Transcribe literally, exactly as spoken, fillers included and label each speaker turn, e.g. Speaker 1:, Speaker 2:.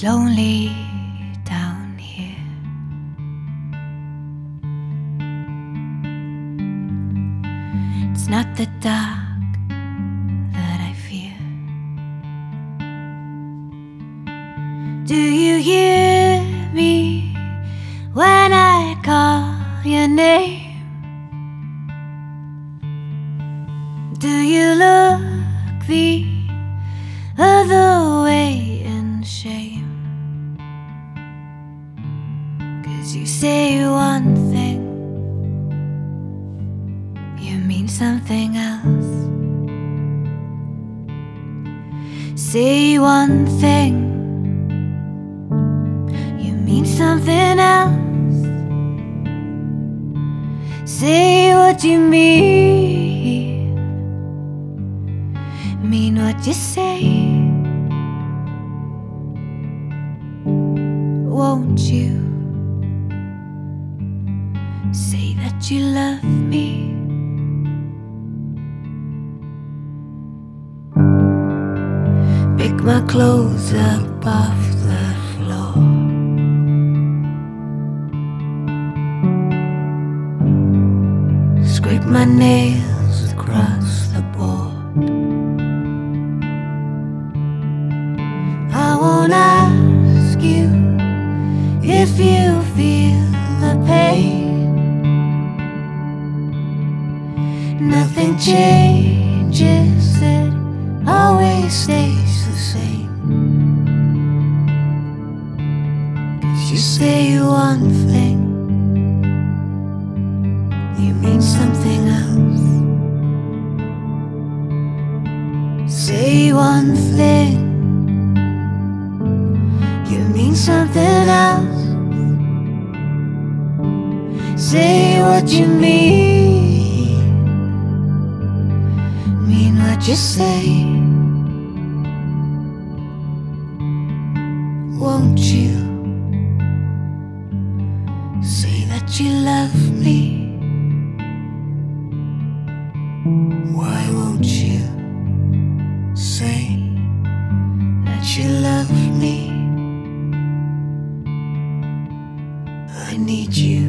Speaker 1: lonely down here. It's not the dark that I fear. Do you hear me when I call your name? Do you look the other way in shame? 'Cause you say one thing, you mean something else. Say one thing, you mean something else. Say what you mean, mean what you say. Won't you say that you love me? Pick my clothes up off the floor. Scrape my nails across the board. I won't ask you if you feel the pain. Nothing changes, it always stays the same. 'Cause you say one thing, you mean something else. Say one thing, you mean something else. Say what you mean, mean what you say. Won't you say that you love me? Why won't you say that you love me? I need you.